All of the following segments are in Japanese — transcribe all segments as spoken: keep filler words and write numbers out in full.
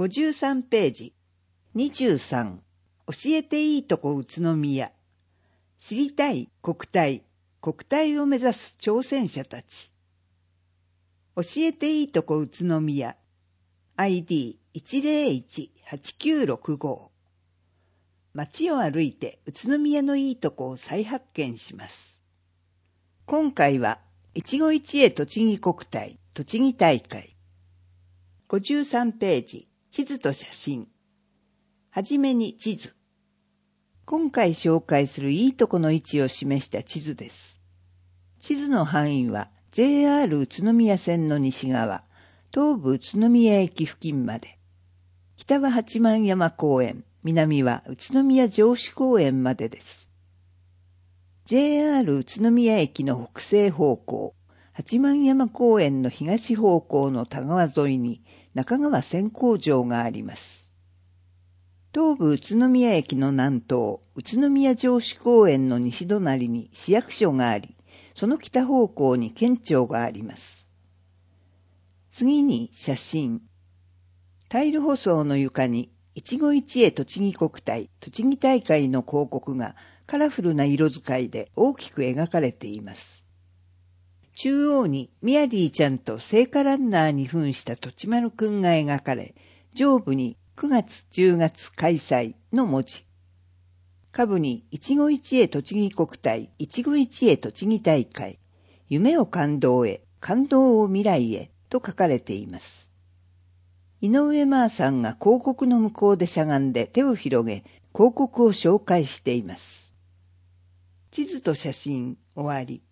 ごじゅうさんページ。にじゅうさん。教えていいとこ宇都宮。知りたい国体。国体を目指す挑戦者たち。教えていいとこ宇都宮。アイディーいちゼロいちはちきゅうろくご。街を歩いて宇都宮のいいとこを再発見します。今回は、一期一会栃木国体、栃木大会。ごじゅうさんページ。地図と写真。はじめに地図。今回紹介するいいとこの位置を示した地図です。地図の範囲は ジェイアール 宇都宮線の西側、東武宇都宮駅付近まで。北は八幡山公園、南は宇都宮城址公園までです。ジェイアール 宇都宮駅の北西方向、八幡山公園の東方向の田川沿いに中川線工場があります。東武宇都宮駅の南東、宇都宮城址公園の西隣に市役所があり、その北方向に県庁があります。次に写真。タイル舗装の床に、一期一会栃木国体、栃木大会の広告がカラフルな色使いで大きく描かれています。中央にミヤディちゃんと聖火ランナーに扮したとちまるくんが描かれ、上部にくがつじゅうがつ開催の文字。下部に一期一会栃木国体、一期一会栃木大会、夢を感動へ、感動を未来へと書かれています。井上真さんが広告の向こうでしゃがんで手を広げ、広告を紹介しています。地図と写真終わり。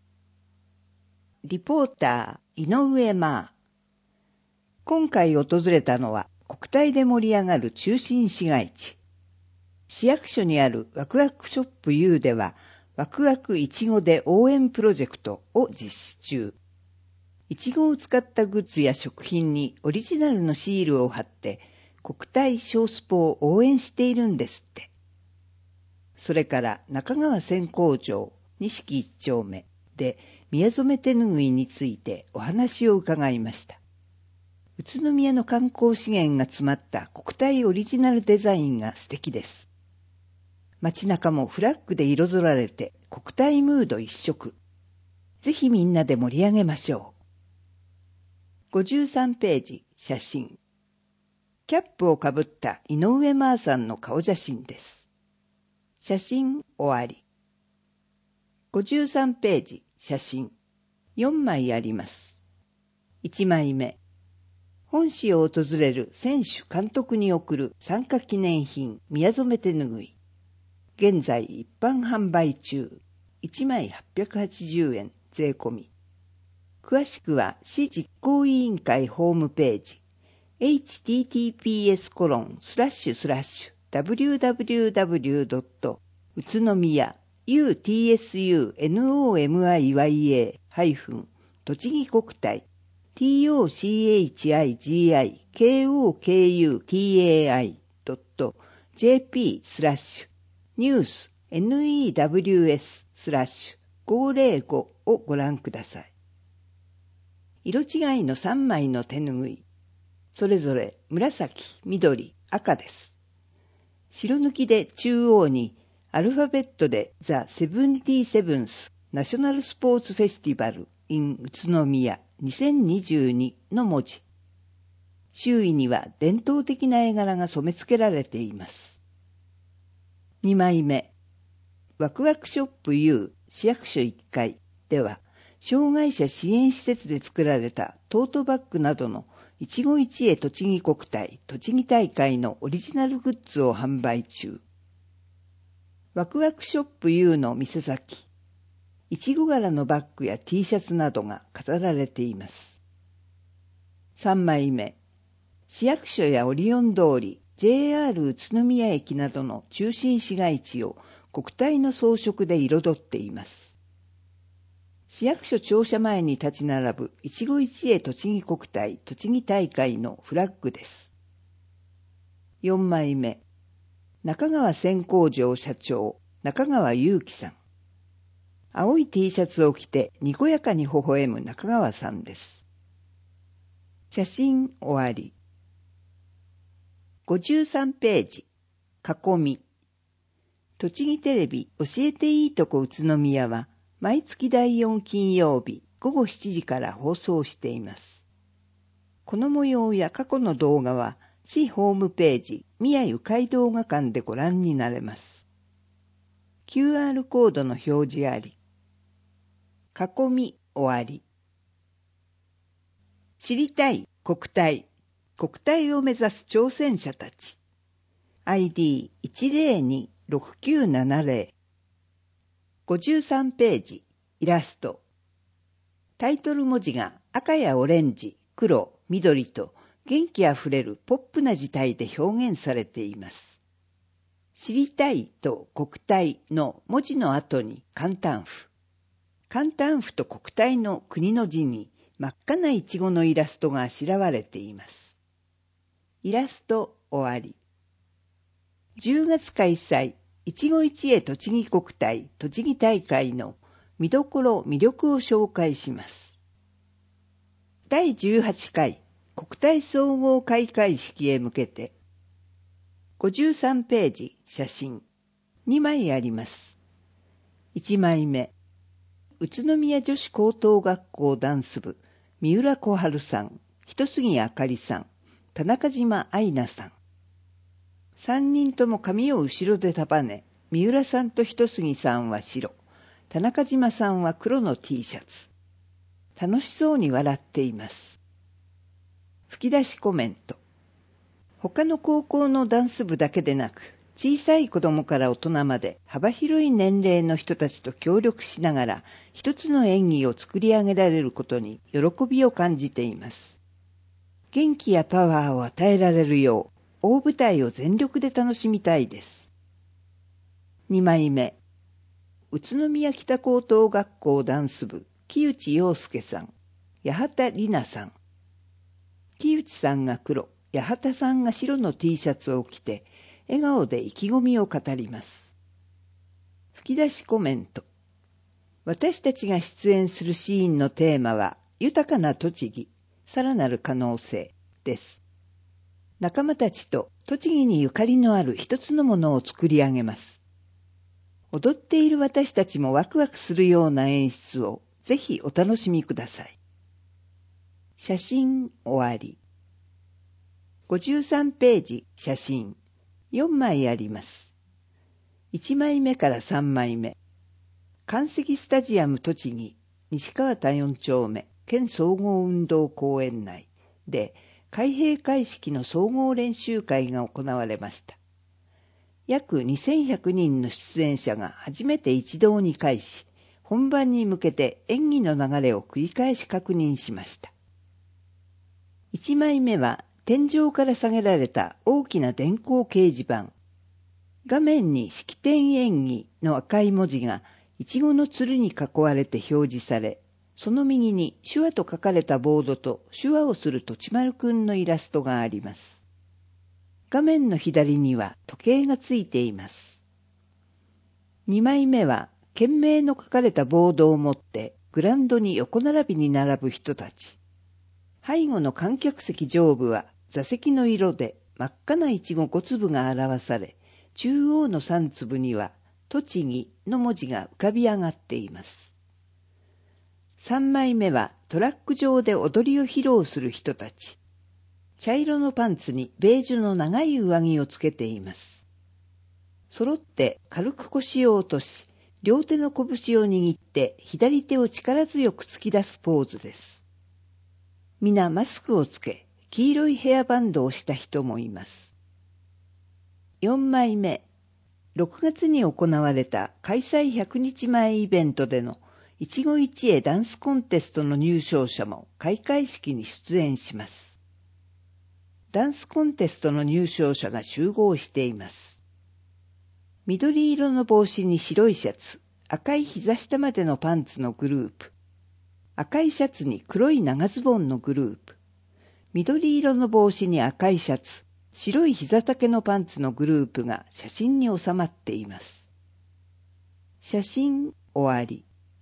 リポーター井上真。今回訪れたのは国体で盛り上がる中心市街地。市役所にあるワクワクショップ U ではワクワクいちごで応援プロジェクトを実施中。いちごを使ったグッズや食品にオリジナルのシールを貼って国体小スポを応援しているんですって。それから中川線工場錦一丁目で宮染手ぬぐいについてお話を伺いました。宇都宮の観光資源が詰まった国体オリジナルデザインが素敵です。街中もフラッグで彩られて国体ムード一色。ぜひみんなで盛り上げましょう。ごじゅうさんページ写真。キャップをかぶった井上真さんの顔写真です。写真終わり。ごじゅうさんページ写真。よんまいあります。いちまいめ。本市を訪れる選手監督に贈る参加記念品宮染手ぬぐい。現在一般販売中。いちまいはっぴゃくはちじゅうえん税込み。詳しくは市実行委員会ホームページ エイチティーティーピーエスコロンスラッシュスラッシュダブリューダブリューダブリュードット宇都宮 ユーティーエスユーエヌオーエムアイワイエー 栃木国体 トチコクタイ ジェーピー スラッシュニュース ネット スラッシュごーぜろごをご覧ください。色違いのさんまいの手ぬぐい。それぞれ紫、緑、赤です。白抜きで中央にアルファベットでザ・セブンティーセブンスナショナルスポーツフェスティバル in 宇都宮にせんにじゅうにの文字。周囲には伝統的な絵柄が染め付けられています。にまいめ。ワクワクショップ U 市役所いっかいでは、障害者支援施設で作られたトートバッグなどの一期一会栃木国体栃木大会のオリジナルグッズを販売中。ワクワクショップ U の店先、いちご柄のバッグや T シャツなどが飾られています。さんまいめ。市役所やオリオン通り、ジェイアール 宇都宮駅などの中心市街地を国体の装飾で彩っています。市役所庁舎前に立ち並ぶ一期一会栃木国体栃木大会のフラッグです。よんまいめ。中川線工場社長中川祐樹さん。青い T シャツを着てにこやかに微笑む中川さんです。写真終わり。 ごじゅうさんページ、囲み。栃木テレビ教えていいとこ宇都宮は、毎月だいよん金曜日ごごしちじから放送しています。この模様や過去の動画は、市ホームページ、宮ゆかい動画館でご覧になれます。キューアール コードの表示あり。囲み終わり。知りたい国体、国体を目指す挑戦者たち。アイディーいちゼロにろくきゅうななゼロ。ごじゅうさんページ、イラスト。タイトル文字が赤やオレンジ、黒、緑と元気あふれるポップな字体で表現されています。知りたいと国体の文字の後に簡単符。簡単符と国体の国の字に真っ赤なイチゴのイラストがあしらわれています。イラスト終わり。じゅうがつ開催、いちご一会栃木国体栃木大会の見どころ魅力を紹介します。だいじゅうはちかい国体総合開会式へ向けて、ごじゅうさんページ写真にまいあります。いちまいめ、宇都宮女子高等学校ダンス部、三浦小春さん、一杉あかりさん、田中島愛菜さん。三人とも髪を後ろで束ね、三浦さんと一杉さんは白、田中島さんは黒の T シャツ。楽しそうに笑っています。吹き出しコメント。他の高校のダンス部だけでなく、小さい子供から大人まで幅広い年齢の人たちと協力しながら一つの演技を作り上げられることに喜びを感じています。元気やパワーを与えられるよう、大舞台を全力で楽しみたいです。にまいめ、宇都宮北高等学校ダンス部、木内陽介さん、八幡里奈さん。木内さんが黒、八幡さんが白の T シャツを着て、笑顔で意気込みを語ります。吹き出しコメント。私たちが出演するシーンのテーマは、豊かな栃木、さらなる可能性です。仲間たちと栃木にゆかりのある一つのものを作り上げます。踊っている私たちもワクワクするような演出をぜひお楽しみください。写真終わり。ごじゅうさんページ写真よんまいあります。いちまいめからさんまいめ。関石スタジアム栃木西川田よん丁目県総合運動公園内で開閉会式の総合練習会が行われました。約にせんひゃくにんの出演者が初めて一堂に会し、本番に向けて演技の流れを繰り返し確認しました。いちまいめは天井から下げられた大きな電光掲示板。画面に式典演技の赤い文字がイチゴのつるに囲われて表示され、その右に手話と書かれたボードと手話をするとちまるくんのイラストがあります。画面の左には時計がついています。にまいめは県名の書かれたボードを持ってグラウンドに横並びに並ぶ人たち。背後の観客席上部は座席の色で真っ赤なイチゴごつぶが表され、中央のさんつぶには栃木の文字が浮かび上がっています。さんまいめはトラック上で踊りを披露する人たち。茶色のパンツにベージュの長い上着をつけています。揃って軽く腰を落とし、両手の拳を握って左手を力強く突き出すポーズです。皆マスクをつけ、黄色いヘアバンドをした人もいます。よんまいめ、ろくがつに行われた開催ひゃくにちまえイベントでの一期一会ダンスコンテストの入賞者も開会式に出演します。ダンスコンテストの入賞者が集合しています。緑色の帽子に白いシャツ、赤い膝下までのパンツのグループ。赤いシャツに黒い長ズボンのグループ。緑色の帽子に赤いシャツ、白い膝丈のパンツのグループが写真に収まっています。写真終わり。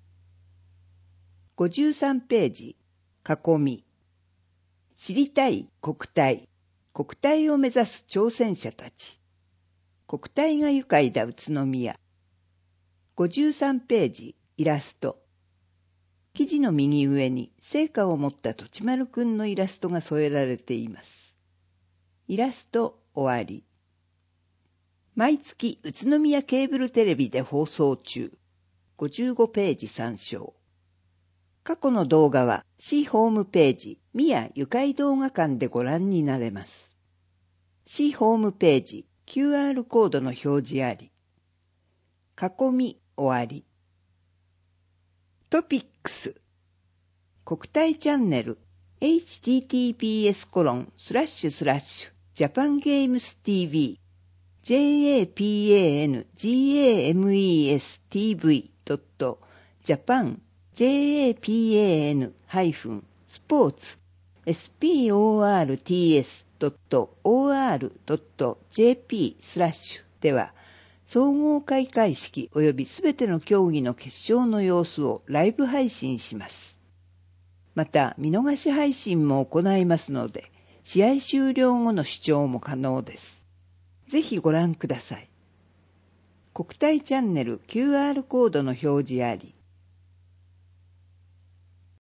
ごじゅうさんページ囲み。知りたい国体、 国体を目指す挑戦者たち。国体が愉快だ宇都宮。ごじゅうさんページ、イラスト。記事の右上に聖火を持ったとちまるくんのイラストが添えられています。イラスト終わり。毎月宇都宮ケーブルテレビで放送中。ごじゅうごページ参照。過去の動画は市ホームページ宮ゆかい動画館でご覧になれます。市ホームページ キューアール コードの表示あり。囲み終わり。トピックス。国体チャンネル エイチティーティーピーエスコロンスラッシュスラッシュジャパンゲームス ティーブイ ジェイエーピーエーエヌジーエーエムイーエスティーブイ ドット ジャパン ジェイエーピーエーエヌ ハイフン スポーツ エスピーオーアールティーエス ドット オーアール ドット ジェーピー スラッシュでは総合開会式及びすべての競技の決勝の様子をライブ配信します。また見逃し配信も行いますので、試合終了後の視聴も可能です。ぜひご覧ください。国体チャンネル キューアール コードの表示あり。